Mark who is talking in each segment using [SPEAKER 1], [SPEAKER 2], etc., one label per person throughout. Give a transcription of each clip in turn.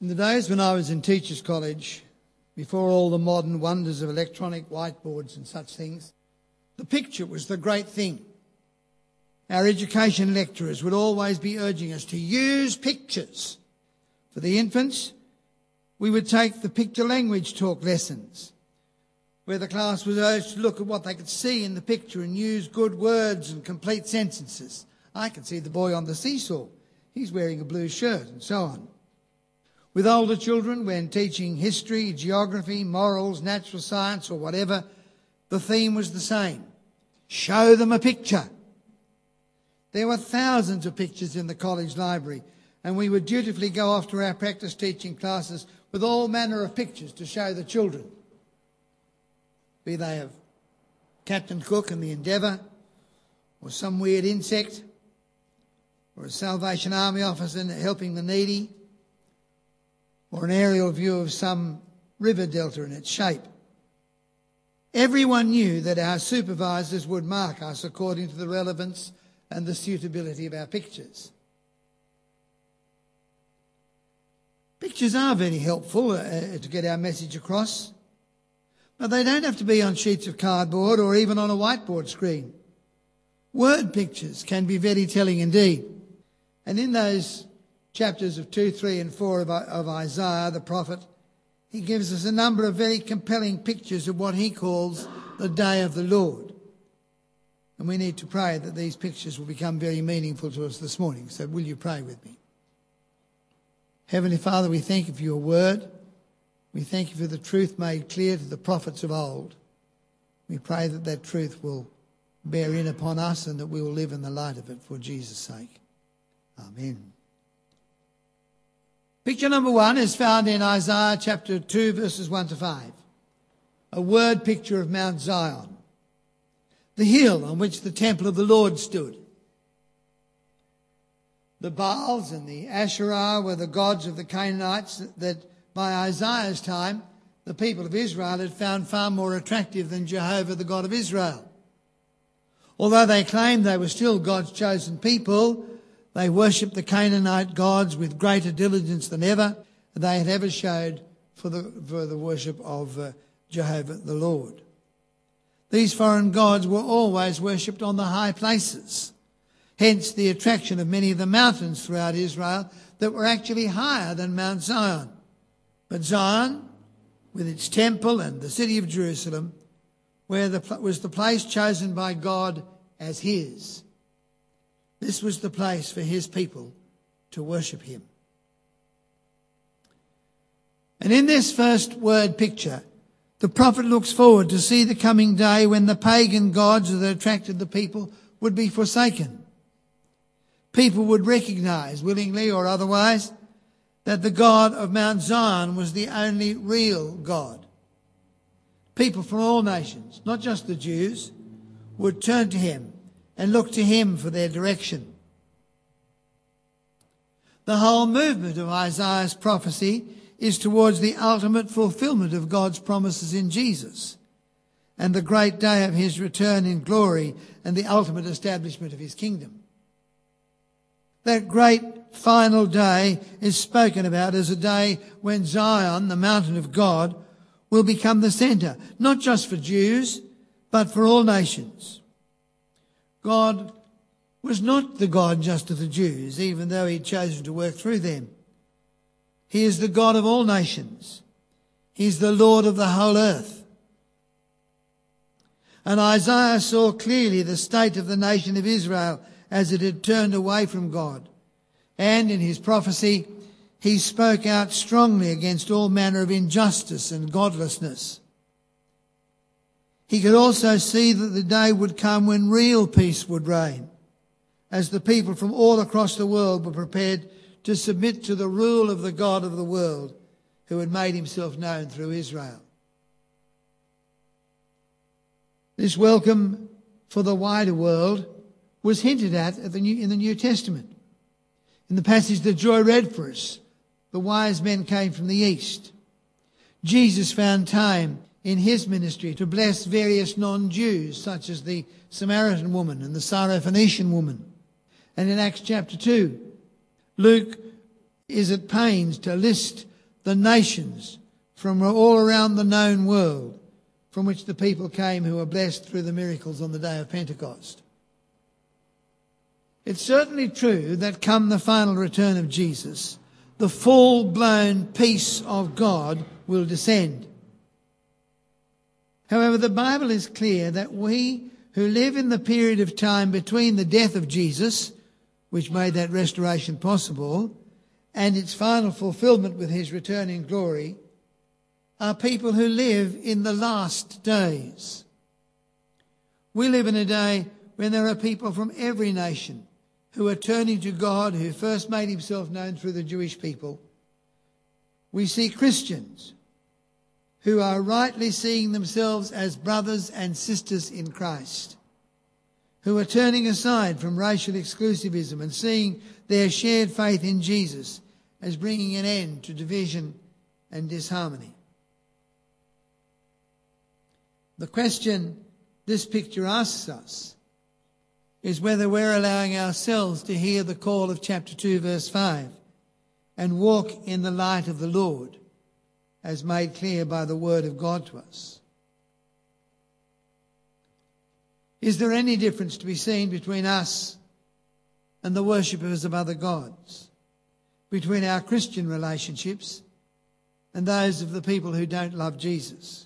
[SPEAKER 1] In the days when I was in Teachers College, before all the modern wonders of electronic whiteboards and such things, the picture was the great thing. Our education lecturers would always be urging us to use pictures. For the infants, we would take the picture language talk lessons, where the class was urged to look at what they could see in the picture and use good words and complete sentences. I can see the boy on the seesaw. He's wearing a blue shirt, and so on. With older children, when teaching history, geography, morals, natural science or whatever, the theme was the same. Show them a picture. There were thousands of pictures in the college library, and we would dutifully go off to our practice teaching classes with all manner of pictures to show the children, be they of Captain Cook and the Endeavour, or some weird insect, or a Salvation Army officer helping the needy, or an aerial view of some river delta in its shape. Everyone knew that our supervisors would mark us according to the relevance and the suitability of our pictures. Pictures are very helpful to get our message across, but they don't have to be on sheets of cardboard or even on a whiteboard screen. Word pictures can be very telling indeed. And in those chapters of 2, 3 and 4 of Isaiah, the prophet, he gives us a number of very compelling pictures of what he calls the day of the Lord. And we need to pray that these pictures will become very meaningful to us this morning. So will you pray with me? Heavenly Father, we thank you for your word. We thank you for the truth made clear to the prophets of old. We pray that that truth will bear in upon us and that we will live in the light of it for Jesus' sake. Amen. Picture number 1 is found in Isaiah chapter 2, verses 1 to 5. A word picture of Mount Zion, the hill on which the temple of the Lord stood. The Baals and the Asherah were the gods of the Canaanites that by Isaiah's time the people of Israel had found far more attractive than Jehovah, the God of Israel. Although they claimed they were still God's chosen people, they worshipped the Canaanite gods with greater diligence than ever they had ever showed for the worship of Jehovah the Lord. These foreign gods were always worshipped on the high places. Hence the attraction of many of the mountains throughout Israel that were actually higher than Mount Zion. But Zion, with its temple and the city of Jerusalem, was the place chosen by God as his. This was the place for his people to worship him. And in this first word picture, the prophet looks forward to see the coming day when the pagan gods that attracted the people would be forsaken. People would recognise, willingly or otherwise, that the God of Mount Zion was the only real God. People from all nations, not just the Jews, would turn to him and look to him for their direction. The whole movement of Isaiah's prophecy is towards the ultimate fulfilment of God's promises in Jesus and the great day of his return in glory and the ultimate establishment of his kingdom. That great final day is spoken about as a day when Zion, the mountain of God, will become the centre, not just for Jews, but for all nations. God was not the God just of the Jews, even though he'd chosen to work through them. He is the God of all nations. He's the Lord of the whole earth. And Isaiah saw clearly the state of the nation of Israel as it had turned away from God. And in his prophecy, he spoke out strongly against all manner of injustice and godlessness. He could also see that the day would come when real peace would reign, as the people from all across the world were prepared to submit to the rule of the God of the world, who had made himself known through Israel. This welcome for the wider world was hinted at in the New Testament. In the passage that Joy read for us, the wise men came from the east. Jesus found time in his ministry to bless various non-Jews, such as the Samaritan woman and the Syrophoenician woman. And in Acts chapter 2, Luke is at pains to list the nations from all around the known world from which the people came who were blessed through the miracles on the day of Pentecost. It's certainly true that come the final return of Jesus, the full-blown peace of God will descend. However, the Bible is clear that we who live in the period of time between the death of Jesus, which made that restoration possible, and its final fulfillment with his return in glory, are people who live in the last days. We live in a day when there are people from every nation who are turning to God, who first made himself known through the Jewish people. We see Christians who are rightly seeing themselves as brothers and sisters in Christ, who are turning aside from racial exclusivism and seeing their shared faith in Jesus as bringing an end to division and disharmony. The question this picture asks us is whether we're allowing ourselves to hear the call of chapter 2, verse 5, and walk in the light of the Lord, as made clear by the word of God to us. Is there any difference to be seen between us and the worshippers of other gods, between our Christian relationships and those of the people who don't love Jesus?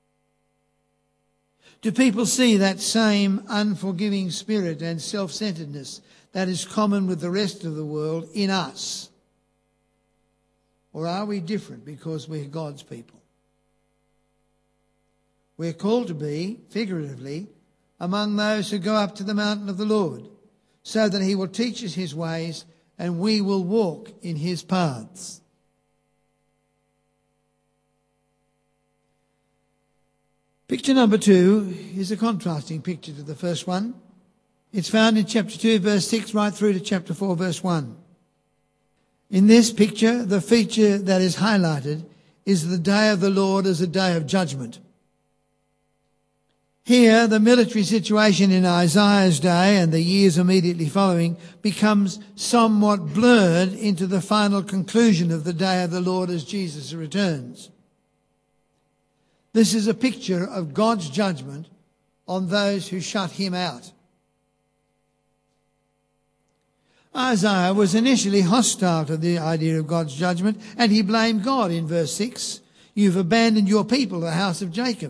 [SPEAKER 1] Do people see that same unforgiving spirit and self-centeredness that is common with the rest of the world in us? Or are we different because we're God's people? We're called to be, figuratively, among those who go up to the mountain of the Lord, so that he will teach us his ways and we will walk in his paths. Picture number 2 is a contrasting picture to the first one. It's found in chapter 2, verse 6, right through to chapter 4, verse 1. In this picture, the feature that is highlighted is the day of the Lord as a day of judgment. Here, the military situation in Isaiah's day and the years immediately following becomes somewhat blurred into the final conclusion of the day of the Lord as Jesus returns. This is a picture of God's judgment on those who shut him out. Isaiah was initially hostile to the idea of God's judgment, and he blamed God in verse 6. You've abandoned your people, the house of Jacob.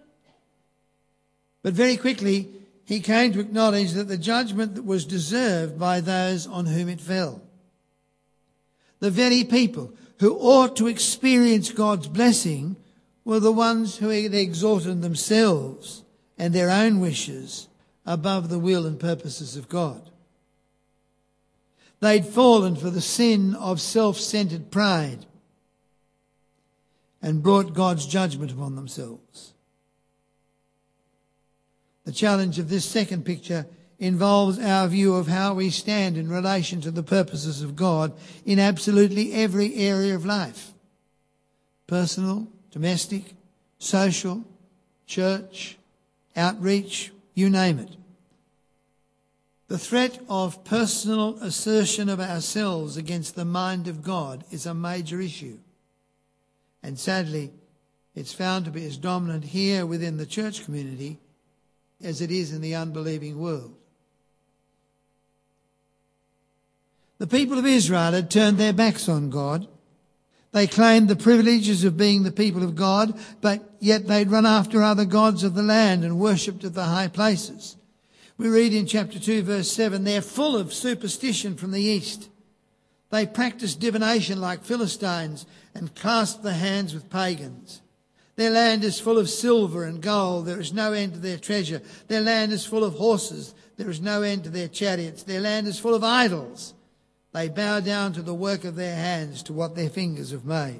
[SPEAKER 1] But very quickly, he came to acknowledge that the judgment was deserved by those on whom it fell. The very people who ought to experience God's blessing were the ones who had exalted themselves and their own wishes above the will and purposes of God. They'd fallen for the sin of self-centered pride and brought God's judgment upon themselves. The challenge of this second picture involves our view of how we stand in relation to the purposes of God in absolutely every area of life. Personal, domestic, social, church, outreach, you name it. The threat of personal assertion of ourselves against the mind of God is a major issue. And sadly, it's found to be as dominant here within the church community as it is in the unbelieving world. The people of Israel had turned their backs on God. They claimed the privileges of being the people of God, but yet they'd run after other gods of the land and worshipped at the high places. We read in chapter 2, verse 7, they're full of superstition from the east. They practice divination like Philistines and clasp their hands with pagans. Their land is full of silver and gold. There is no end to their treasure. Their land is full of horses. There is no end to their chariots. Their land is full of idols. They bow down to the work of their hands, to what their fingers have made.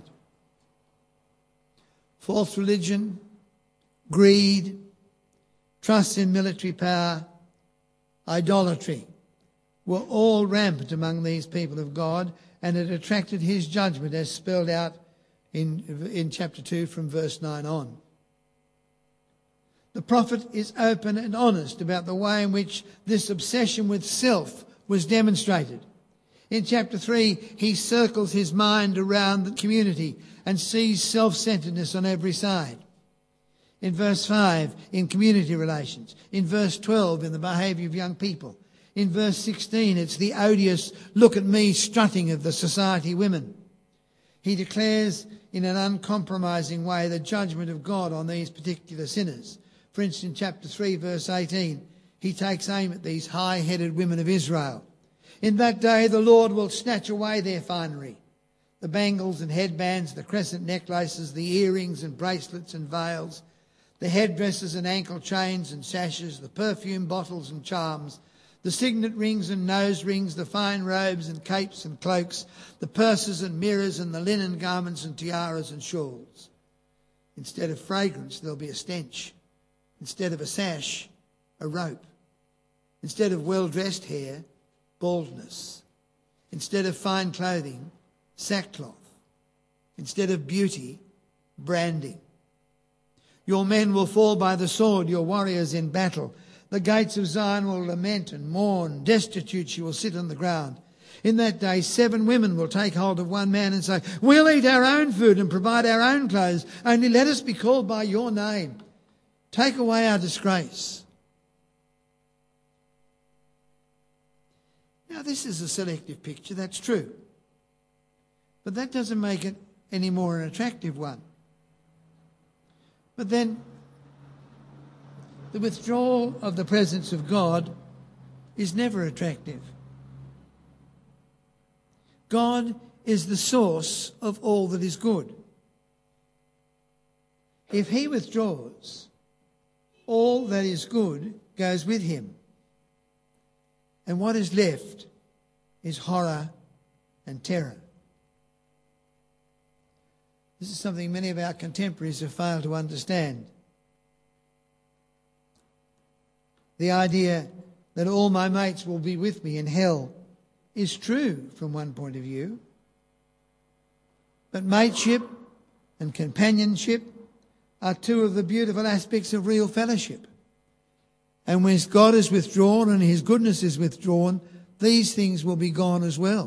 [SPEAKER 1] False religion, greed, trust in military power, idolatry were all rampant among these people of God, and it attracted his judgment as spelled out in chapter 2 from verse 9 on. The prophet is open and honest about the way in which this obsession with self was demonstrated. In chapter 3, he circles his mind around the community and sees self-centeredness on every side. In verse 5, in community relations. In verse 12, in the behaviour of young people. In verse 16, it's the odious look at me strutting of the society women. He declares in an uncompromising way the judgment of God on these particular sinners. For instance, chapter 3, verse 18, he takes aim at these high-headed women of Israel. In that day the Lord will snatch away their finery, the bangles and headbands, the crescent necklaces, the earrings and bracelets and veils, the headdresses and ankle chains and sashes, the perfume bottles and charms, the signet rings and nose rings, the fine robes and capes and cloaks, the purses and mirrors and the linen garments and tiaras and shawls. Instead of fragrance, there'll be a stench. Instead of a sash, a rope. Instead of well-dressed hair, baldness. Instead of fine clothing, sackcloth. Instead of beauty, branding. Your men will fall by the sword, your warriors in battle. The gates of Zion will lament and mourn. Destitute she will sit on the ground. In that day 7 women will take hold of one man and say, we'll eat our own food and provide our own clothes. Only let us be called by your name. Take away our disgrace. Now this is a selective picture, that's true. But that doesn't make it any more an attractive one. But then the withdrawal of the presence of God is never attractive. God is the source of all that is good. If he withdraws, all that is good goes with him. And what is left is horror and terror. This is something many of our contemporaries have failed to understand. The idea that all my mates will be with me in hell is true from one point of view. But mateship and companionship are two of the beautiful aspects of real fellowship. And when God is withdrawn and his goodness is withdrawn, these things will be gone as well.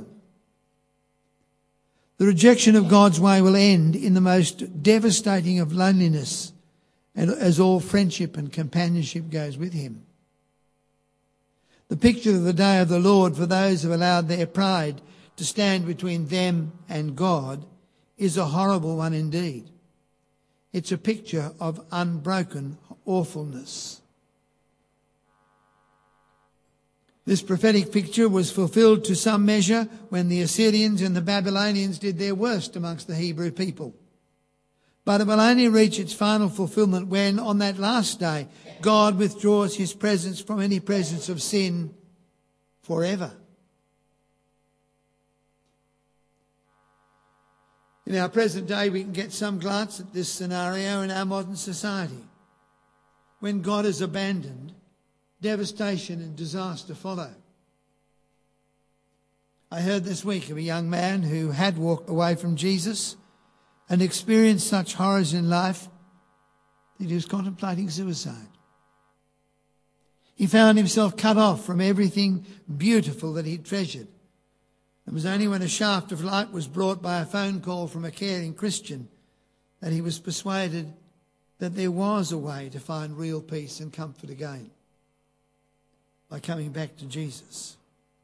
[SPEAKER 1] The rejection of God's way will end in the most devastating of loneliness, and as all friendship and companionship goes with him. The picture of the day of the Lord for those who have allowed their pride to stand between them and God is a horrible one indeed. It's a picture of unbroken awfulness. This prophetic picture was fulfilled to some measure when the Assyrians and the Babylonians did their worst amongst the Hebrew people. But it will only reach its final fulfillment when, on that last day, God withdraws his presence from any presence of sin forever. In our present day, we can get some glance at this scenario in our modern society. When God is abandoned, devastation and disaster follow. I heard this week of a young man who had walked away from Jesus and experienced such horrors in life that he was contemplating suicide. He found himself cut off from everything beautiful that he treasured. It was only when a shaft of light was brought by a phone call from a caring Christian that he was persuaded that there was a way to find real peace and comfort again, by coming back to Jesus.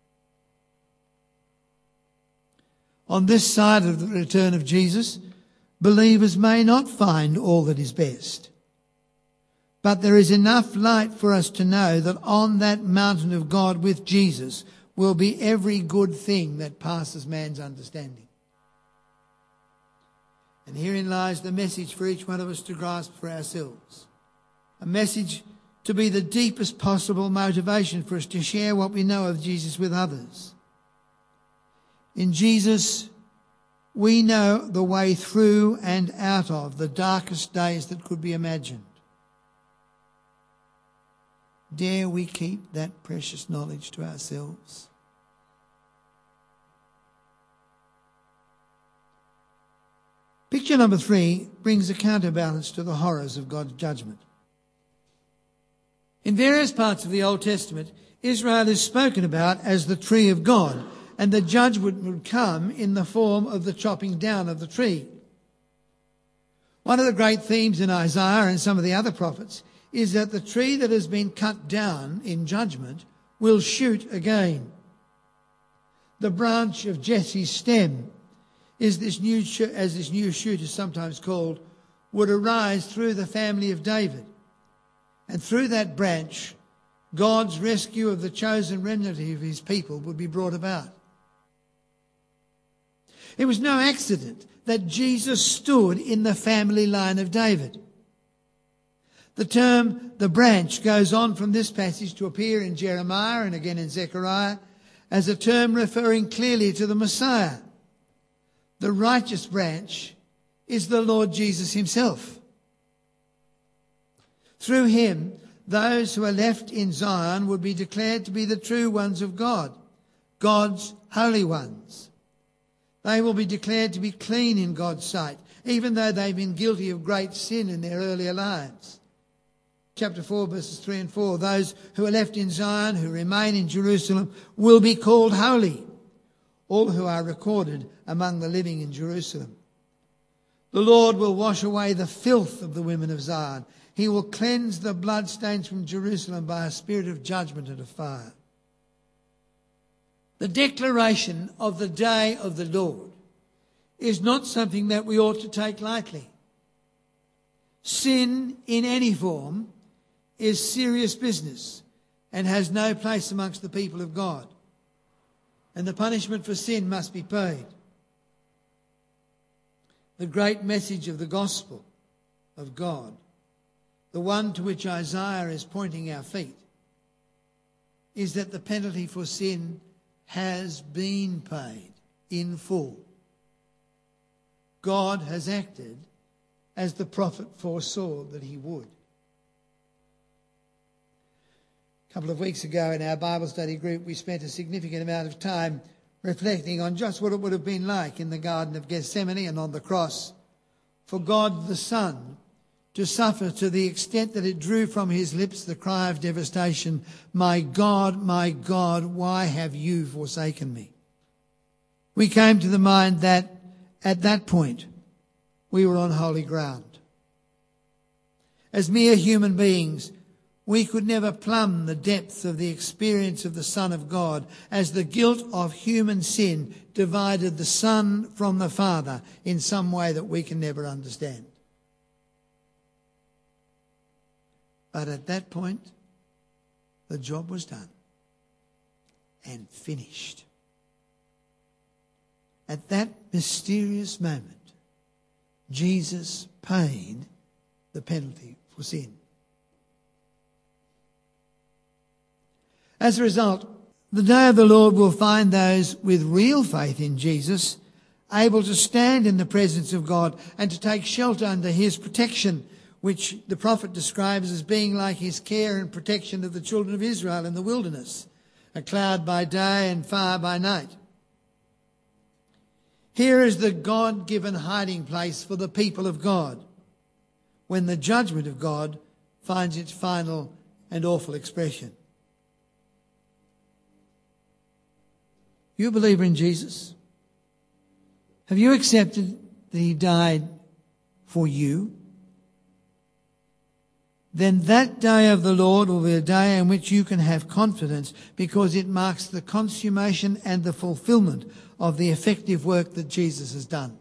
[SPEAKER 1] On this side of the return of Jesus, believers may not find all that is best. But there is enough light for us to know that on that mountain of God with Jesus will be every good thing that passes man's understanding. And herein lies the message for each one of us to grasp for ourselves. A message to be the deepest possible motivation for us to share what we know of Jesus with others. In Jesus, we know the way through and out of the darkest days that could be imagined. Dare we keep that precious knowledge to ourselves? Picture number 3 brings a counterbalance to the horrors of God's judgment. In various parts of the Old Testament, Israel is spoken about as the tree of God, and the judgment would come in the form of the chopping down of the tree. One of the great themes in Isaiah and some of the other prophets is that the tree that has been cut down in judgment will shoot again. The branch of Jesse's stem is this new shoot is sometimes called, would arise through the family of David. And through that branch, God's rescue of the chosen remnant of his people would be brought about. It was no accident that Jesus stood in the family line of David. The term the branch goes on from this passage to appear in Jeremiah and again in Zechariah as a term referring clearly to the Messiah. The righteous branch is the Lord Jesus himself. Through him, those who are left in Zion would be declared to be the true ones of God, God's holy ones. They will be declared to be clean in God's sight, even though they've been guilty of great sin in their earlier lives. Chapter 4, verses 3 and 4, those who are left in Zion, who remain in Jerusalem, will be called holy, all who are recorded among the living in Jerusalem. The Lord will wash away the filth of the women of Zion. He will cleanse the bloodstains from Jerusalem by a spirit of judgment and of fire. The declaration of the day of the Lord is not something that we ought to take lightly. Sin in any form is serious business and has no place amongst the people of God. And the punishment for sin must be paid. The great message of the gospel of God, the one to which Isaiah is pointing our feet, is that the penalty for sin has been paid in full. God has acted as the prophet foresaw that he would. A couple of weeks ago in our Bible study group, we spent a significant amount of time reflecting on just what it would have been like in the Garden of Gethsemane and on the cross for God the Son to suffer to the extent that it drew from his lips the cry of devastation, my God, why have you forsaken me?" We came to the mind that at that point we were on holy ground. As mere human beings, we could never plumb the depth of the experience of the Son of God as the guilt of human sin divided the Son from the Father in some way that we can never understand. But at that point, the job was done and finished. At that mysterious moment, Jesus paid the penalty for sin. As a result, the day of the Lord will find those with real faith in Jesus able to stand in the presence of God and to take shelter under his protection, which the prophet describes as being like his care and protection of the children of Israel in the wilderness, a cloud by day and fire by night. Here is the God-given hiding place for the people of God when the judgment of God finds its final and awful expression. You a believer in Jesus? Have you accepted that he died for you? Then that day of the Lord will be a day in which you can have confidence because it marks the consummation and the fulfillment of the effective work that Jesus has done.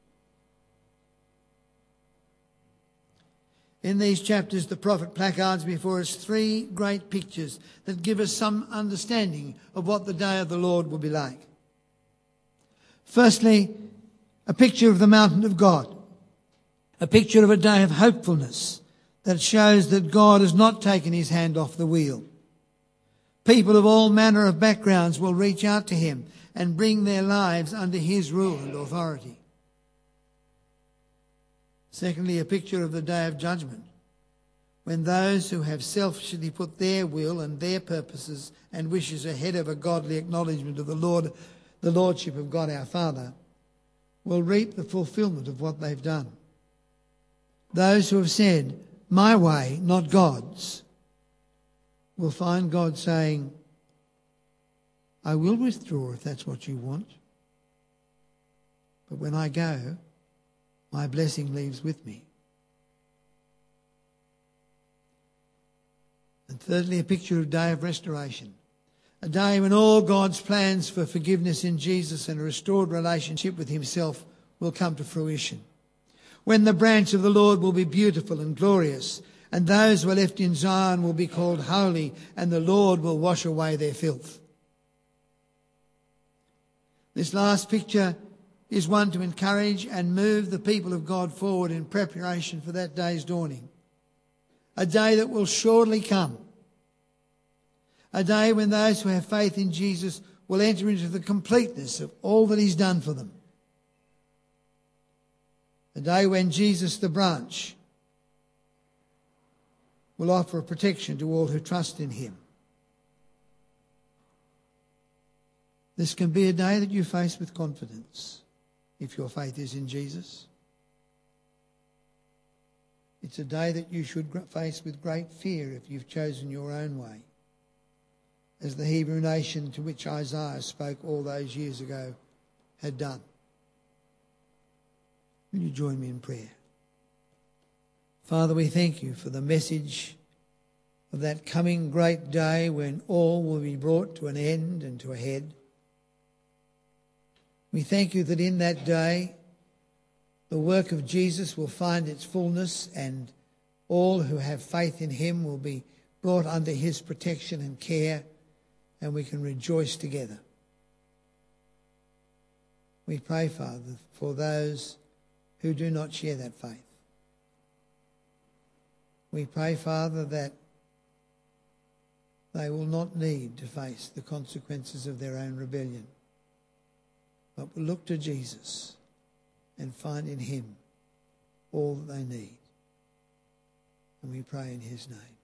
[SPEAKER 1] In these chapters, the prophet placards before us three great pictures that give us some understanding of what the day of the Lord will be like. Firstly, a picture of the mountain of God, a picture of a day of hopefulness that shows that God has not taken his hand off the wheel. People of all manner of backgrounds will reach out to him and bring their lives under his rule and authority. Secondly, a picture of the day of judgment, when those who have selfishly put their will and their purposes and wishes ahead of a godly acknowledgement of the Lordship of God our Father, will reap the fulfillment of what they've done. Those who have said, "My way, not God's," will find God saying, I will withdraw if that's what you want. But when I go, my blessing leaves with me. And thirdly, a picture of a day of restoration. A day when all God's plans for forgiveness in Jesus and a restored relationship with himself will come to fruition. When the branch of the Lord will be beautiful and glorious, and those who are left in Zion will be called holy, and the Lord will wash away their filth. This last picture is one to encourage and move the people of God forward in preparation for that day's dawning. A day that will surely come. A day when those who have faith in Jesus will enter into the completeness of all that he's done for them. A day when Jesus, the branch, will offer a protection to all who trust in him. This can be a day that you face with confidence if your faith is in Jesus. It's a day that you should face with great fear if you've chosen your own way, as the Hebrew nation to which Isaiah spoke all those years ago had done. Will you join me in prayer? Father, we thank you for the message of that coming great day when all will be brought to an end and to a head. We thank you that in that day the work of Jesus will find its fullness and all who have faith in him will be brought under his protection and care, and we can rejoice together. We pray, Father, for those who do not share that faith. We pray, Father, that they will not need to face the consequences of their own rebellion, but will look to Jesus and find in him all that they need. And we pray in his name.